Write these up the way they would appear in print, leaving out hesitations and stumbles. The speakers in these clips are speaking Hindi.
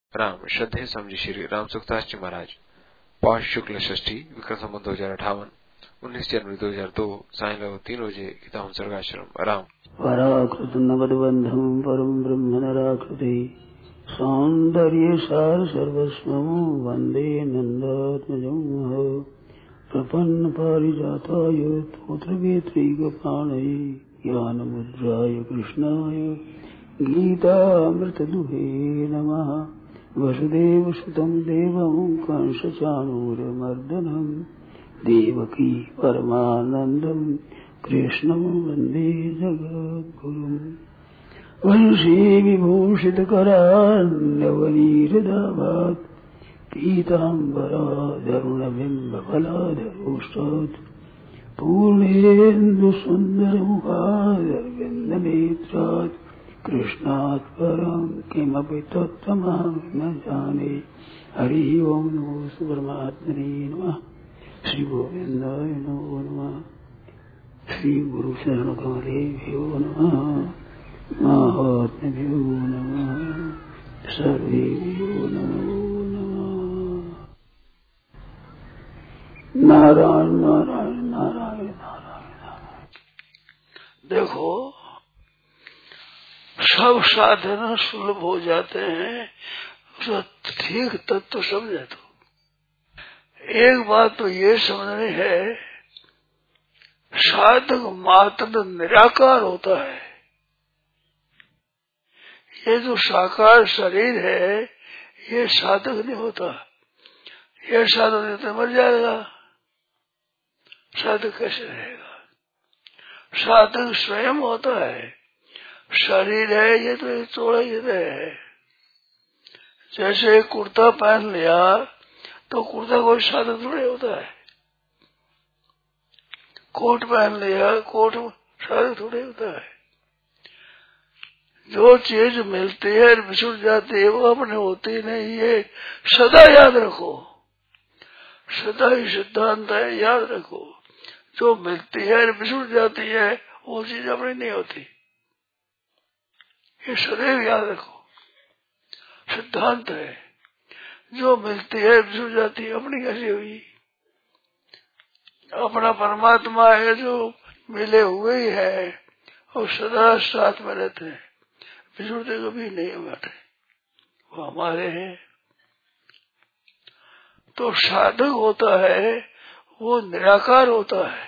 राम श्रद्धेय समझी श्री राम सुखदास जी महाराज। पौष शुक्ल षष्ठी विक्रम संवत 2058 19 जनवरी 2002 सायं 3 बजे गीता सर्गाश्रम राम। पराकृत नवदबंधम परम ब्रह्म नराकृति सौंदर्य सार सर्वस्वं वंदे नंदात्मजं प्रपन्न पारिजाताय तोत्रवेत्रैकपाणये ज्ञानमुद्राय कृष्णाय गीतामृतदुहे नमः। वसुदेवसुतं देवं कंसचाणूरमर्दनं देवकी परमानन्दं कृष्णं वन्दे जगद्गुरुम्। वंशी विभूषितकरान्नवनीरदाभात् पीताम्बरादरुणबिम्बफलाधरोष्टात् पूर्णेन्दुसुन्दरमुखादरविन्दनेत्रात् कृष्णात् परं किमपि तत्त्वमहं न जाने। हरि ओं नमो परमात्मने नमः। श्री गोविन्दाय नमो नमः। श्री गुरु शरण कमलेभ्यो नमः। महात्म्यो नमः। सर्वेभ्यो नमो नमः। नारायण नारायण नारायण नारायण। देखो सब साधन सुलभ हो जाते हैं, उसका ठीक तत्व समझे तो। एक बात तो ये समझनी है, साधक मात्र निराकार होता है। ये जो साकार शरीर है ये साधक नहीं होता। ये साधक नहीं तो मर जाएगा, साधक कैसे रहेगा? साधक स्वयं होता है। शरीर है ये तो एक थोड़ा ही है। जैसे कुर्ता पहन लिया तो कुर्ता कोई साधक थोड़े होता है। कोट पहन लिया कोट साधक थोड़े होता है। जो चीज मिलती है बिछुड़ जाती है वो अपने होती नहीं है। सदा याद रखो, सदा ही सिद्धांत है, याद रखो। जो मिलती है बिछुड़ जाती है वो चीज अपनी नहीं होती। ये सदैव याद रखो, सिद्धांत है। जो मिलती है बिछुड़ जाती है अपनी कैसी हुई? अपना परमात्मा है जो मिले हुए ही है और सदा साथ में रहते हैं, बिछुड़ते कभी नहीं बैठे, वो हमारे हैं। तो साधक होता है वो निराकार होता है।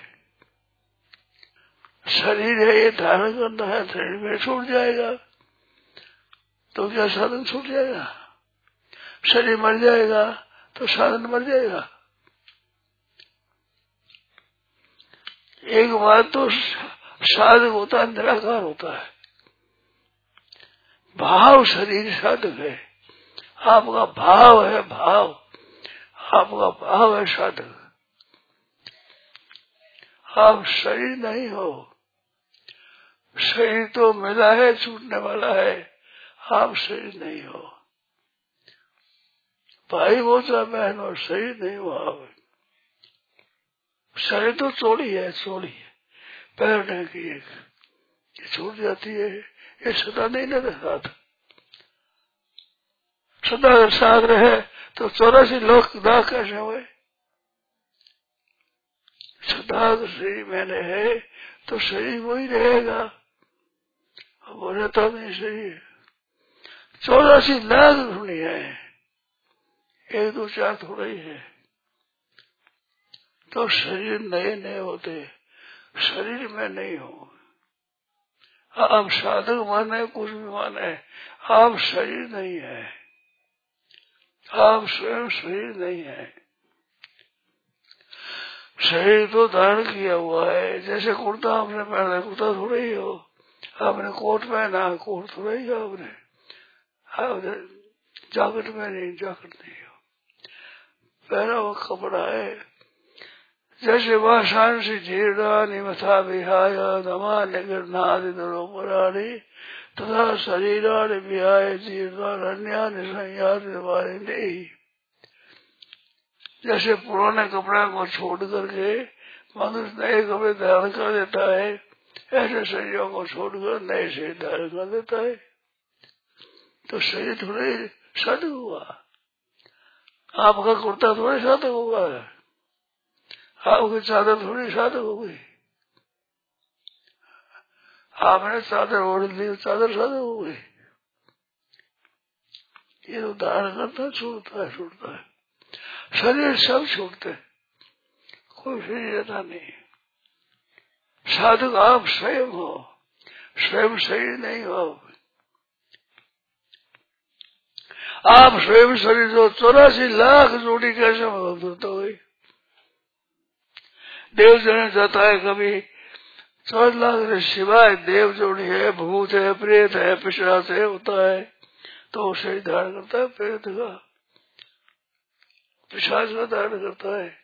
शरीर है ये धारण करना है, शरीर में छूट जाएगा तो क्या साधन छूट जाएगा? शरीर मर जाएगा तो साधन मर जाएगा। एक बात तो साधक होता है, निराकार होता है। भाव शरीर साधक है। आपका भाव है, भाव आपका भाव है साधक। आप शरीर नहीं हो। शरीर तो मिला है, छूटने वाला है। आप शरीर नहीं हो। भाई वो तो बहन और शरीर नहीं हो आप। शरीर तो चोली है, चोली है पहनने की, एक ये छूट जाती है। ये सदा नहीं न साथ, सदा साथ रहे तो 84 लोग दाग कैसे हुए? सदा शरीर मैंने है तो शरीर वही रहेगा, वो रहता नहीं शरीर। 84 लाख ढूंढी है, एक दो चार थोड़ा ही है। तो शरीर नए नए होते, शरीर में नहीं हो। आप साधक माने कुछ भी माने, आप शरीर नहीं है। आप स्वयं शरीर नहीं है। शरीर तो धारण किया हुआ है। जैसे कुर्ता आपने पहना, कुर्ता थोड़ा ही हो। आपने कोट पहना, कोट थोड़ा ही हो। आपने जैकेट में नहीं, जैकेट नहीं हो। पहना हुआ कपड़ा है। जैसे वासांसी जीर्णानि मथा विहाय नमानि गृह्णाति नरोपराणि तथा शरीरानि विहाय जीर्णान्यानि संयाति नमानि। जैसे पुराने कपड़े को छोड़ करके मनुष्य नए कपड़े धारण कर देता है, ऐसे शरीरों को छोड़कर नए शरीर धारण कर देता है। तो शरीर थोड़े साधक हुआ। आपका कुर्ता थोड़ी साधक होगा, आपकी चादर थोड़ी साधक हो गई। आपने चादर ओढ़ ली, चादर साधक हो गई। ये तो धारण करता छूटता है। शरीर सब छूटते, कोई शरीर रहता नहीं। साधक आप स्वयं हो, स्वयं शरीर नहीं हो। आप स्वयं शरीर जो 84 लाख जोड़ी कैसे होता हुई। देव जन जाता है कभी 4 लाख से सिवाय देव जोड़ी है, भूत है, प्रेत है, पिशाच है, होता है तो शरीर धारण करता है। प्रेत का पिशाच का धारण करता है।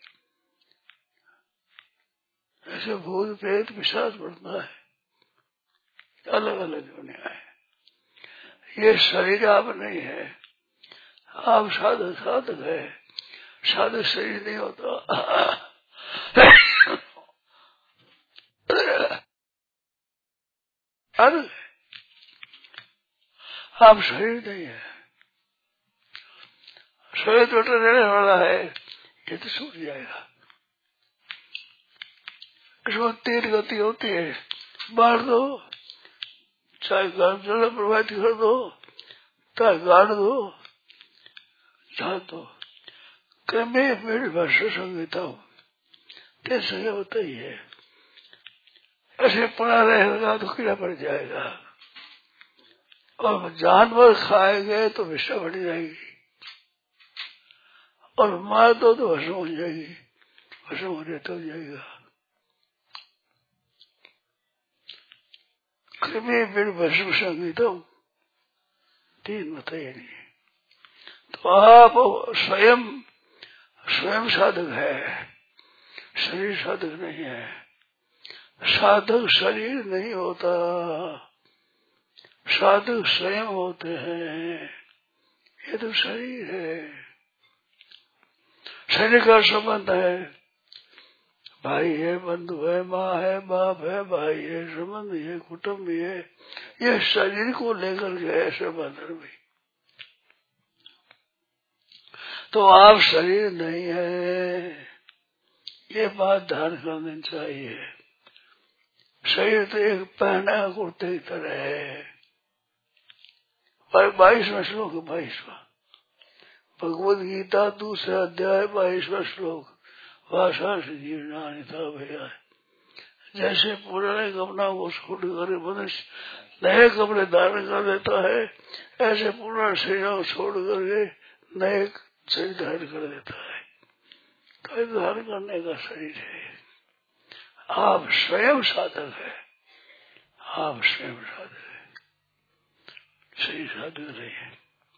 ऐसे भूत प्रेत पिशाच बढ़ता है, अलग अलग दुनिया है। ये शरीर आप नहीं है, आप साधक साधक है। साधक शरीर नहीं होता। आप शरीर नहीं है। शरीर तो रहने वाला है, ये तो छूट जाएगा। इसमें 3 गति होती है, मार दो, चाहे जल प्रभावित कर दो, चाहे गाड़ दो, झाड़ दो। क्रमे मेरे भाषा संगीता हूँ, तेज संज्ञा होता ही है। ऐसे पड़ा रहेगा तो कीड़ा पड़ जाएगा, और जानवर खाएंगे तो विषा बढ़ जाएगी, और मार दो तो भस्म हो जाएगी, भस्म होने तो जाएगा। क्रमे मेरे भस्म संगीता हूँ, 3 बताइए नहीं। तो आप स्वयं साधक है, शरीर साधक नहीं है। साधक शरीर नहीं होता, साधक स्वयं होते हैं। ये तो शरीर है, शरीर का संबंध है, भाई है, बंधु है, माँ है, बाप है, भाई है, संबंध है, कुटुंब है। ये शरीर को लेकर के ऐसे बंधन में, तो आप शरीर नहीं है, ये बात ध्यान करनी चाहिए। शरीर तो एक पहना कुर्ते की तरह है। 22वां श्लोक, 22वां भगवद गीता 2 अध्याय 22वां श्लोक। भाषा से जीवनानि था भैया, जैसे पुराने कपड़ा को छोड़ कर मनुष्य नए कपड़े धारण कर देता है, ऐसे पुराने शरीर को छोड़ करके नए शरीर धारण कर देता है। तो धारण करने का शरीर है। आप स्वयं साधक है, आप स्वयं साधक है, शरीर साधक नहीं है।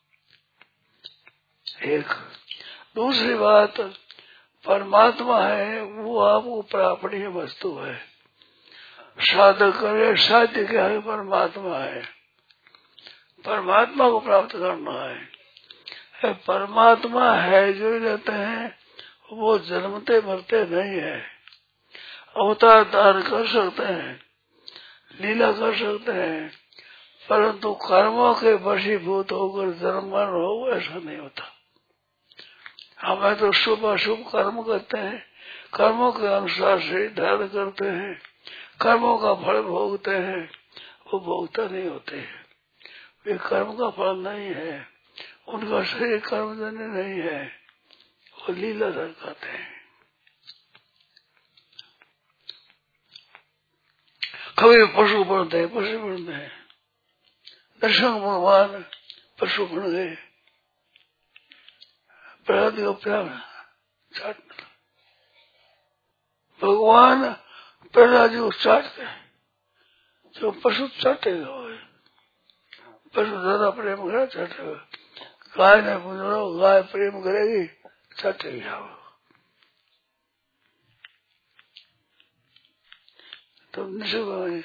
एक दूसरी बात, परमात्मा है वो आपको प्रापणीय वस्तु है। साधक करे साध्य क्या है? परमात्मा है, परमात्मा को प्राप्त करना है। परमात्मा है जो रहते हैं, वो जन्मते मरते नहीं है। अवतार धारण कर सकते हैं, लीला कर सकते हैं, परंतु कर्मों के वशीभूत होकर जन्म मरण हो ऐसा नहीं होता। हमें तो शुभ अशुभ कर्म करते हैं, कर्मों के अनुसार से धारण करते हैं, कर्मों का फल भोगते हैं, वो भोगता नहीं होते। वे कर्म का फल नहीं है, उनका शरीर कर्मजन्य नहीं है, वो लीलाधर करते हैं। कभी पशु बनते हैं, पशु बनते हैं, दर्शन भगवान पशु बन गए, भगवान प्रहलाद जी को चाटते हैं, जो पशु चाटेगा, पशु ज्यादा प्रेम करेगा चाटेगा। गाय ने पूछो, गाय प्रेम करेगी चाटेगी। तो निश्चित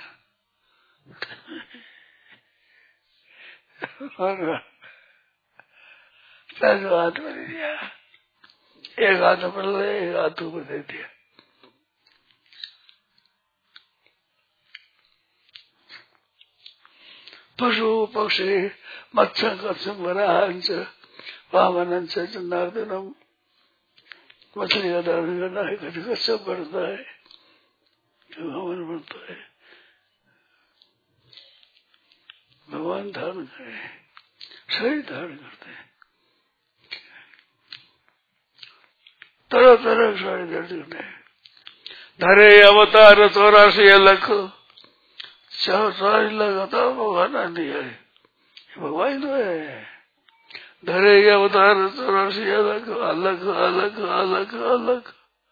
पहले हाथ में दे दिया, एक हाथ पर ले, एक हाथ ऊपर दे दिया। पशु पक्षी मत्स्य कत्स्यम वराहंच वामनंच जनार्दनम। मछली का धारण करना है, कच्छप बढ़ता है, वामन बनता है, भगवान धारण करे, शरीर धारण करते हैं, तरह तरह के सारे दर्शन है। धरे अवतार 84 लाख, 84 लाख अवतार भगवान नहीं है, भगवान तो है। धरे अवतार 84 लाख, अलग अलग अलग अलग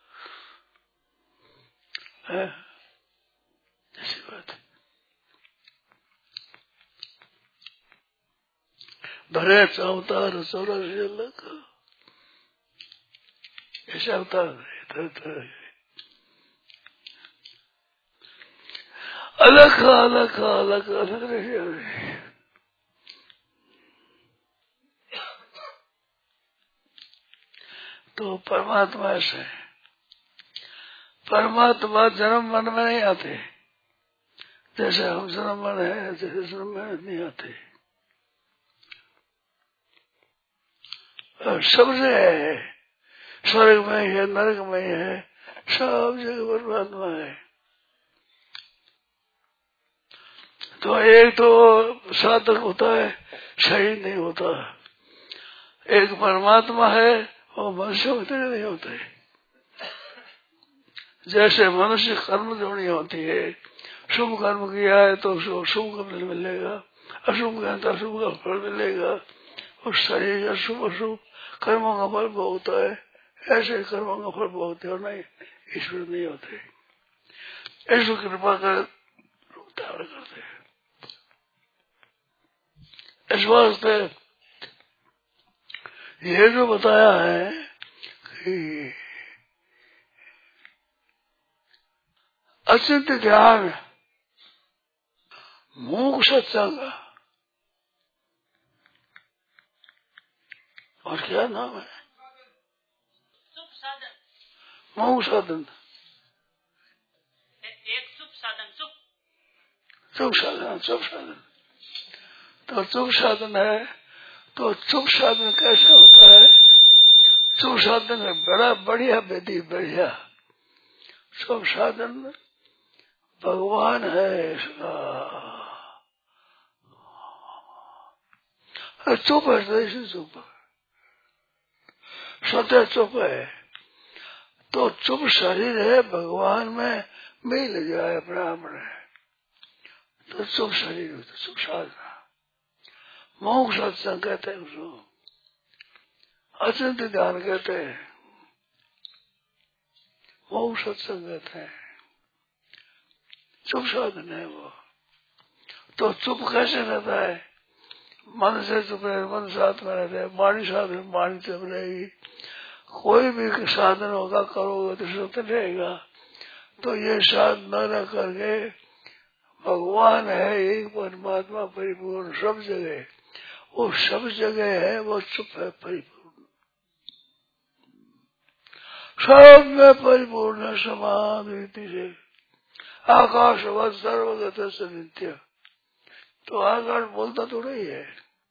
है, ऐसी बात है। धरे अवतार 84 लाख, ऐसे अवतार है, तरह तरह अलग अलग अलग अलग रहे। तो परमात्मा से, परमात्मा जन्म मन में नहीं आते, जैसे हम जन्म मन है, जैसे जन्म में नहीं आते। और सब जगह है, स्वर्ग में है, नरक में है, सब जगह परमात्मा है। तो एक तो साधक होता है, शरीर नहीं होता। एक परमात्मा है, वो मनुष्य होते नहीं होते। जैसे मनुष्य कर्म जोड़ी होती है, शुभ कर्म किया है तो शुभ का फल मिलेगा, अशुभ किया तो अशुभ का फल मिलेगा। और शरीर अशुभ अशुभ कर्मों का फल भोगता है, ऐसे कर्मों का फल भोगते हो नहीं, ईश्वर नहीं होते। ईश्वर कृपा कर रूप धारण करते हैं। इस वास्ते ये जो बताया है कि अचिंत ध्यान, मोक्ष सत्संग, और क्या नाम है, मोक्ष साधन, एक शुभ साधन, शुभ साधन, शुभ साधन। तो शुभ साधन है, तो शुभ साधन कैसे होता है? शुभ साधन है बड़ा बढ़िया विधि, बढ़िया शुभ साधन भगवान है इसका। चुप है, चुप सत्य चुप है, तो चुप शरीर है, भगवान में मिल जाए अपना अपने, तो चुप शरीर हो, तो चुप साधना। मोक्ष सत्संग कहते हैं उसको, अचिंत ध्यान कहते हैं, मोक्ष सत्संग कहते हैं, चुप साधन है वो। तो चुप कैसे रहता है? मन से चुप रहे, मन साथ में रहता है, वाणी साथ में वाणी चुप रहेगी। कोई भी साधन होगा करोगे तो सत्य रहेगा। तो ये साधन न करके भगवान है एक परमात्मा परिपूर्ण सब जगह, वो सब जगह है, वो चुप है परिपूर्ण, सब में परिपूर्ण है समान रीति से। आकाशवत सर्वगत नित्य, तो आकाश बोलता तो नहीं है,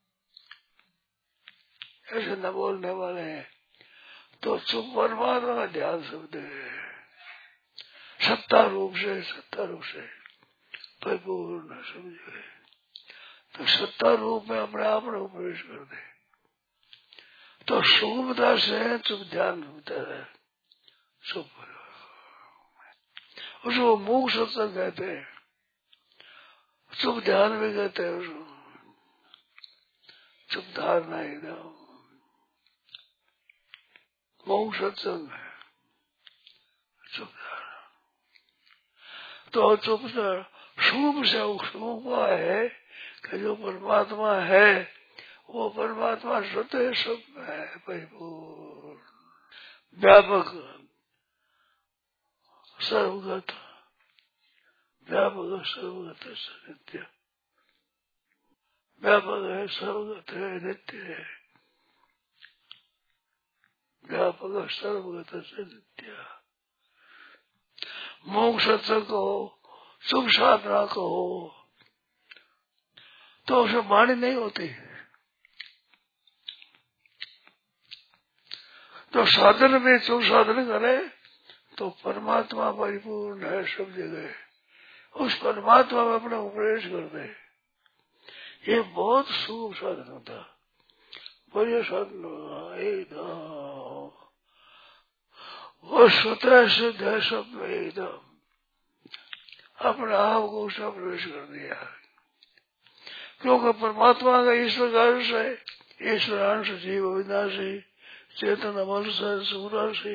ऐसे न बोलने वाले हैं। तो चुप परमात्मा का ध्यान शब्द है, सत्ता रूप से परिपूर्ण समझे। तो सत्ता रूप में अपने आप को प्रवेश कर दे, तो सुगमता से चुप ध्यान होता है, चुप उसको मोक्ष सत्संग कहते हैं, चुप ध्यान भी कहते हैं उसको, चुप धारणा एकदम मोक्ष सत्संग है, चुप धारणा। तो चुप शुभ से शुभ है कि जो परमात्मा है वो परमात्मा स्वतः सब है परिपूर्ण, व्यापक, सर्वगत, व्यापक सर्वगत नित्य, व्यापक है, सर्वगत है, नित्य है, व्यापक सर्वगत से नित्य। मोक्ष सत्संग कहो, शुभ साधना कहो, तो उसे वाणी नहीं होती। तो साधन में जो साधन करे तो परमात्मा परिपूर्ण है सब जगह, उस परमात्मा में अपना प्रवेश कर दे। ये बहुत शुभ साधन होता, बढ़िया साधन होगा एकदम। वो स्वतः सिद्ध है सब में एकदम, अपने आप को उसने प्रवेश कर दिया। क्योंकि परमात्मा का ईश्वर का अंश है, ईश्वर अंश जीव अविनाशी, चेतन अमर सह सुराशी,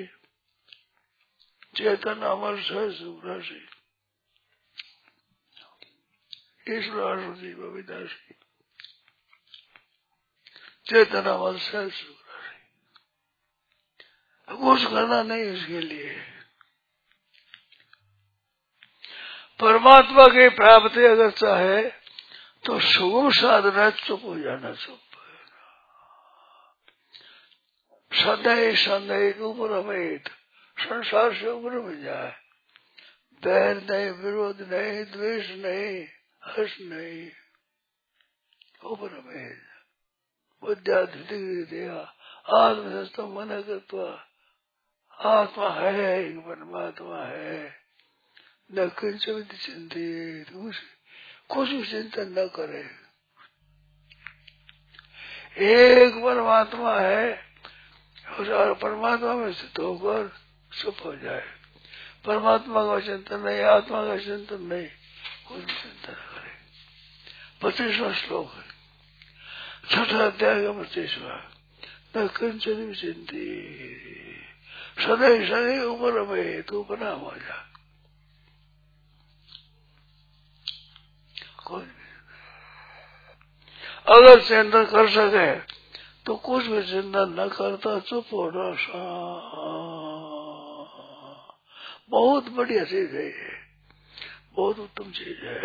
चेतन अमर सह सुराशी, ईश्वर अंश जीव अविनाशी, चेतन अमर सह सुराशी। कुछ करना नहीं इसके लिए, परमात्मा की प्राप्ति अगर चाहे तो सुगम साधना, चुप हो जाना, चुप सदैव सदैव ऊपर अमेत, संसार से ऊपर मिल जाए। बैर नहीं, विरोध नहीं, द्वेष नहीं, हर्ष नहीं, ऊपर अमेत। बुद्धिया आत्मसंस्थ मन कृत्वा, आत्मा है, एक परमात्मा है, न किंचित चिंतित, कुछ भी चिंतन न करे। एक परमात्मा है, और परमात्मा में स्थित होकर चुप हो जाए। परमात्मा का चिंतन नहीं, आत्मा का चिंतन नहीं, कुछ भी चिंतन करे। 25वां श्लोक है, 6ठा अध्याय का 25वां। न किंचित भी चिंतित, सदैव सदैव ऊपर में तू बना हो जा। अगर चिंतन कर सके तो कुछ भी चिंतन न करता, चुप होना, बहुत बढ़िया चीज है ये, बहुत उत्तम चीज है।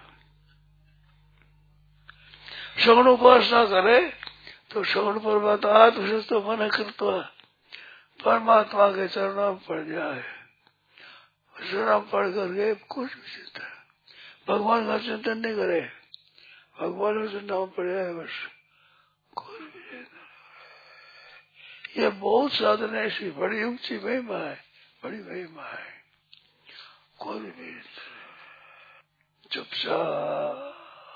श्रवण उपासना करे तो श्रवण परमात्मा आत्मसंस्थ मन कृत्वा, परमात्मा के चरणों में पड़ जाए, चरणों में पढ़ करके कुछ भी चिंतन, भगवान का चिंतन नहीं करे, भगवान के चरणों में पड़ जाए बस, कुछ भी चिंतन। ये बहुत साधन ऐसी बड़ी ऊंची महिमा है, बड़ी महिमा है। कोई भी चुपचाप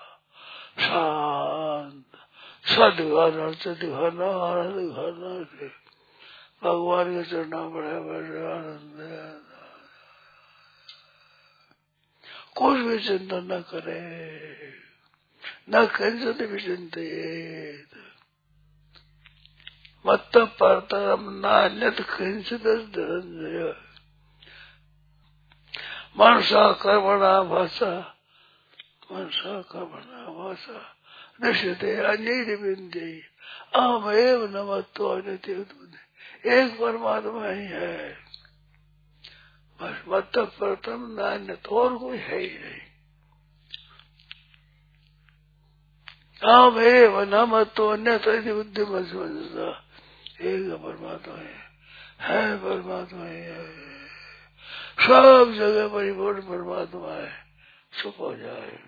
शांत, सदघाना सदघाना आनंद घाना से भगवान के चरणों में बड़े आनंद, कुछ भी चिंतन न करे, न किंचित भी चिंतित, मत परतरम नान्यत किंचित धनंजय, मनसा कर्मणा भाषा, मनसा कर्मणा भाषा निश्चिते अन्य बिंदे अहम एव नमत्तो अनित्य। एक परमात्मा ही है बस, मत परतम नान्यत, और कोई है ही नहीं। अहम एव नमत्तो अन्यथा बुद्धि मत समझता, एक परमात्मा है परमात्मा ही है, सब जगह परिपूर्ण परमात्मा है, चुप हो जाए।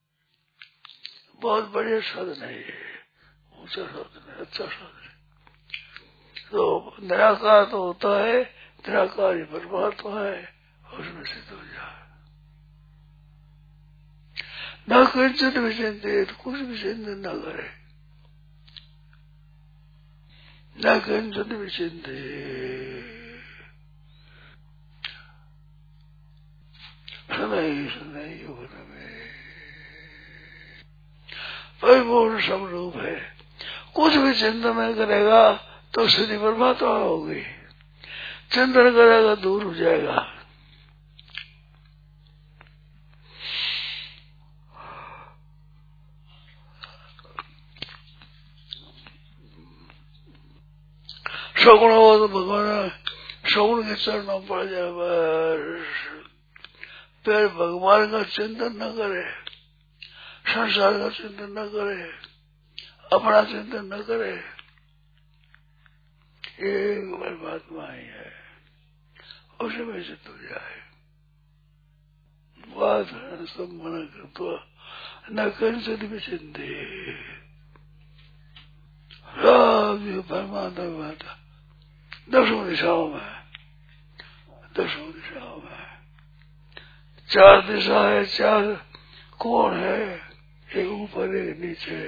बहुत बढ़िया साधन है ये, ऊंचा साधन है, अच्छा साधन है। तो निराकार तो होता है, निराकार ही परमात्मा है, उसमें सिद्ध हो जाए। न किंचित भी चिंतित, कुछ भी चिंतन न करे, न किंचित भी चिंतित, सदैव योग में परिपूर्ण स्वरूप है। कुछ भी चिंतन नहीं करेगा तो सिद्धि परमात्मा होगी, चिंतन करेगा दूर हो जाएगा। श्रवण हो तो भगवान श्रवण के चरणों पड़ जाए बस, फिर भगवान का चिंतन न करे, संसार का चिंतन न करे, अपना चिंतन न करे, एक परमात्मा ही है, उसी में सिद्ध हो जाए। बात सब मना कर तो न कंचन विचिंते। राम जी परमात्मा माता दसों दिशाओं में, दसों दिशाओं में 4 दिशा है, 4 कोण है, एक ऊपर एक नीचे,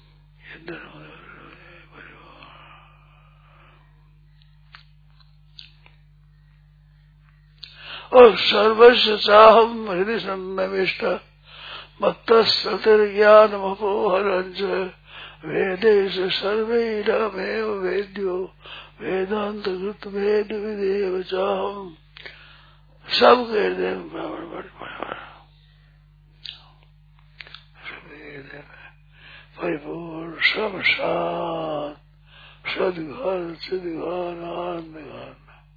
और सर्वस्व चाहम हृदय सन्निविष्ट मत्तस्तिर्ज्ञान मपोहरंच वेदेश सर्वैरमेव वेद्यो वेदांत कृत वेद विदेव चाहम। सबके हृदय में परिपूर्ण सब शांत सदघन चिदघन आनंद घन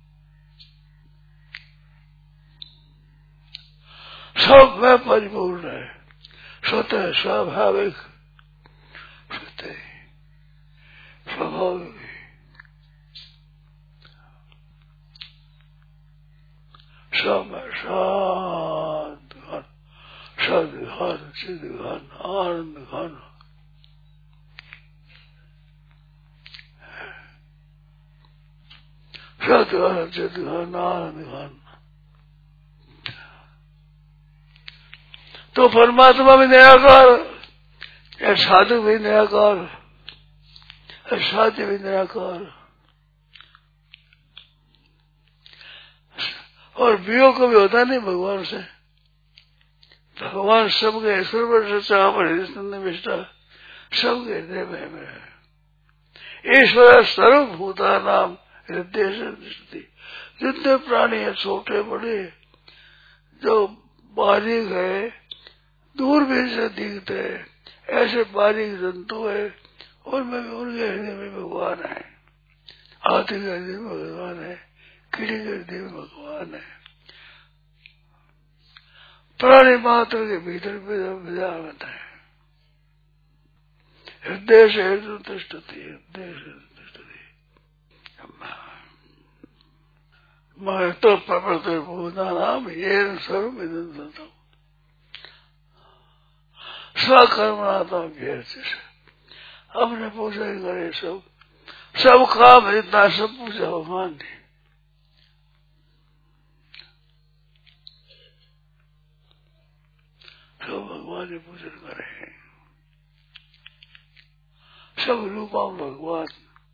सब में परिपूर्ण है, स्वतः स्वाभाविक, स्वतः स्वाभाविक सब में शांत घन सदघन चिदघन आनंद घन। सदघन चिदघन आनंद घन। तो परमात्मा भी निराकार, या साधु भी निराकार, साध्य भी निराकार, और वियोग कभी होता नहीं भगवान से। भगवान सबके सर्वस्व चाहम हृदय सन्निविष्ट, सबके हृदय में है। ईश्वर सर्वभूता नाम हृदय से दृष्टि। जितने प्राणी है छोटे बड़े, जो बारीक है, दूर भी से दिखते हैं, ऐसे बारीक जंतु है, उनमें भी उनके हृदय में भगवान है। हाथी के हृदय में भगवान है, कीड़े के हृदय में भगवान है, प्राणी मात्र के भीतर विधान है। हृदय से हृदय तिष्ठति, हृदय से तिष्ठति। मैं तो प्रवर्तते भूता नाम ये सर्वमिदं ततम् स्वकर्मणाता व्यर्थ। अपने पूजा ही करे, सब काम इतना, सब पूजा भगवान ने। सब भगवान ने पूजन करे, सब रूपा भगवान।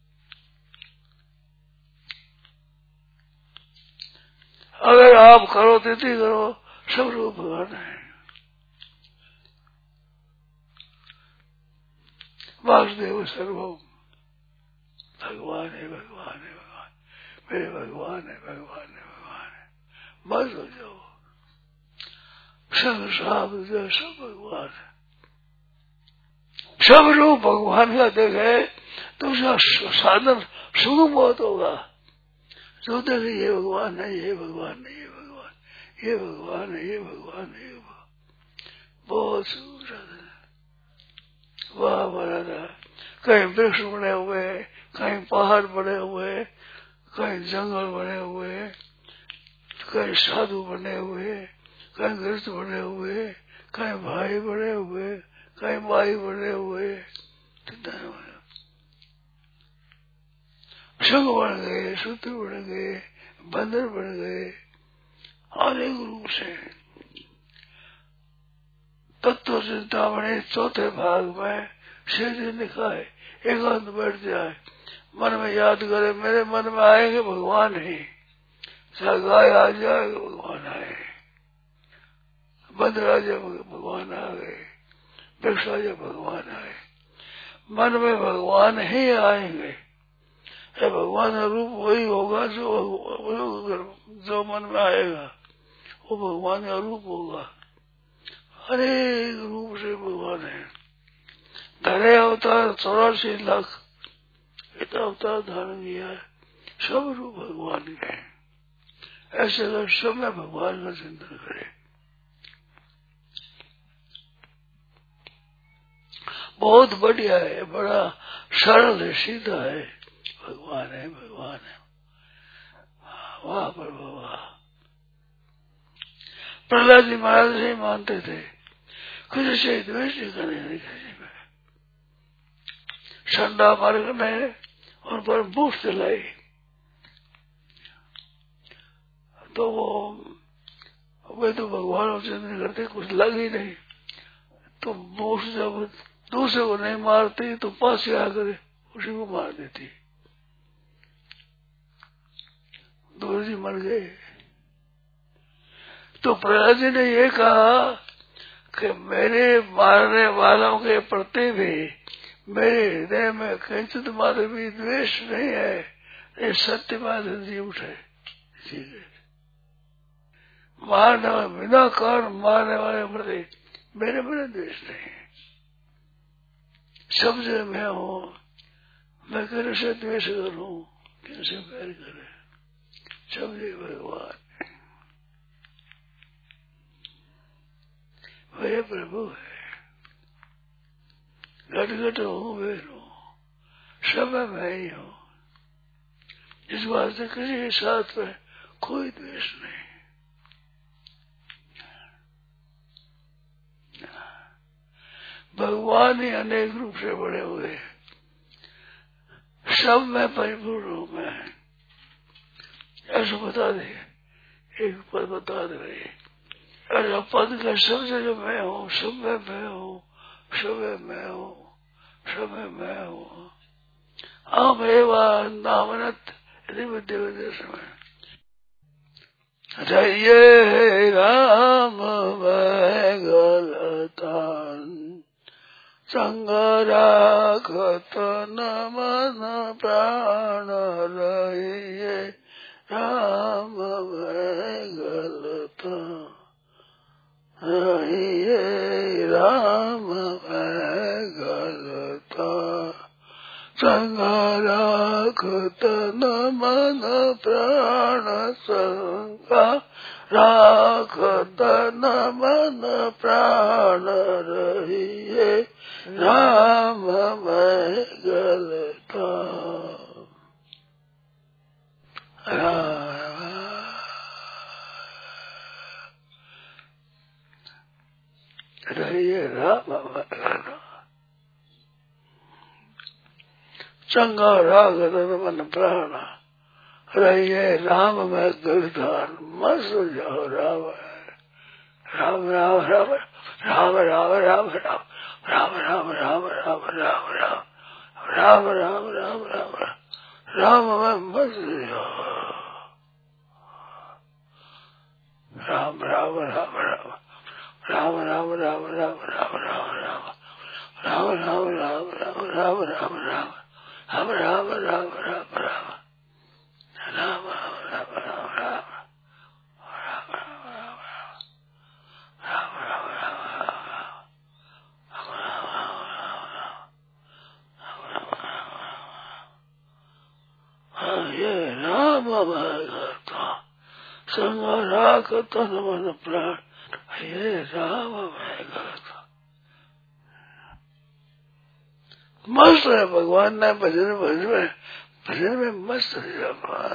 अगर आप करो तिथि करो, सब रूप भगवान है। वासुदेव सर्वम, भगवान है, भगवान है, भगवान मेरे भगवान है, भगवान है, भगवान है। बस हो जाओ, सब साधु जो सब भगवान है, सब रूप भगवान का देखे तो उसका साधन सुगम बहुत होगा। जो देखे ये भगवान है, ये भगवान है, ये भगवान, ये भगवान है, ये भगवान है, ये भगवान, बहुत सुगम साधन है। वाह महाराजा, कहीं वृक्ष बने हुए, कहीं पहाड़ बने हुए, कहीं जंगल बने हुए, कहीं साधु बने हुए, कहीं गृहस्थ बने हुए, कहीं भाई बने हुए, कहीं माई बने हुए, संग बन गए, सूत्र बन गए, बंदर बन गए, अनेक रूप से। तत्व चिंता बने चौथे भाग में सीधे लिखा है, एकांत बैठ जाए, मन में याद करे, मेरे मन में आएंगे भगवान ही, चाहे गाय आ जाए भगवान आए, बंदर आ जाए भगवान आ गए, वृक्ष आ जाए भगवान आए, मन में भगवान ही आएंगे। भगवान का रूप वही होगा जो मन में आएगा, वो भगवान का रूप होगा। अनेक रूप से भगवान है। धरे अवतार 84 लाख इतना अवतार धारण किया है, सब रूप भगवान के हैं। ऐसे अगर सब में भगवान का चिंतन करे, बहुत बढ़िया है, बड़ा सरल है, सीधा है। भगवान है, भगवान है, वाह प्रभु वाह। प्रहलाद जी महाराज ही मानते थे, किसी से द्वेष नहीं करने किसी में। ठंडा मार्ग ने उन पर बूट चलाई तो वे तो भगवान उचित नहीं करते, कुछ लग ही नहीं। तो बूट जब दूसरे को नहीं मारती तो पास से आकर उसी को मार देती। दूर जी मर गए। तो प्रहलाद जी ने ये कहा कि मेरे मारने वालों के प्रति भी मेरे हृदय में किंचित मात्र भी द्वेष नहीं है। ये सत्य बात झूठ है। मारने वाले बिना कारण मारने वाले प्रति मेरे बड़े द्वेष नहीं है। सब जगह मैं हूँ, मैं किसी से द्वेष करूँ, किसी से प्यार करे, सब जगह भगवान वही प्रभु है। घट घट हूँ वेर हूँ, सब मैं ही हूँ। इस बात से किसी के साथ में कोई द्वेष नहीं। भगवान ही अनेक रूप से बड़े हुए, सब में परिपूर्ण हूँ मैं, ऐसा बता दे। एक पद बता दे भाई, ऐसा पद का सब जगह मैं हूँ, सब में मैं हूँ, सब में मैं हूँ, सब में मैं हूँ। आम एवं नामनत यदि विद्या समय जय राम मैं गलतान संग राखत न मन प्राण रहिए राम मैं गलता रहिए राम मैं गलता संग राखत न मन प्राण संग राखत न मन प्राण रहिए राम मैं गलता रहिए राम मैं गलता चंगा रागत मन प्राण रहिए राम में गिरधार मस्त जाओ राम राम राम राम राम राम राम राम राम राम राम राम राम राम राम राम राम राम में मस्त जाओ Ram Ram Ram Ram Ram Ram Ram Ram Ram Ram Ram Ram Ram Ram Ram Ram Ram Ram Ram Ram Ram Ram Ram Ram Ram Ram Ram Ram मस्त है भगवान ने भजन भजन में मस्त है।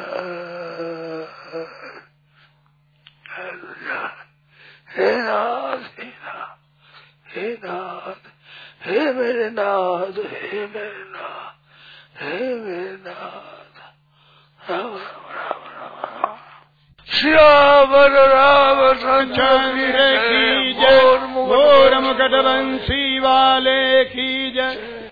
हे नाथ हे नाथ हे नाथ हे मेरे नाथ हे मेरे नाथ हे मेरे नाथ राम राम राम श्यावर रामचंद्र की जय, गौर मुकुट बंसी वाले की जय।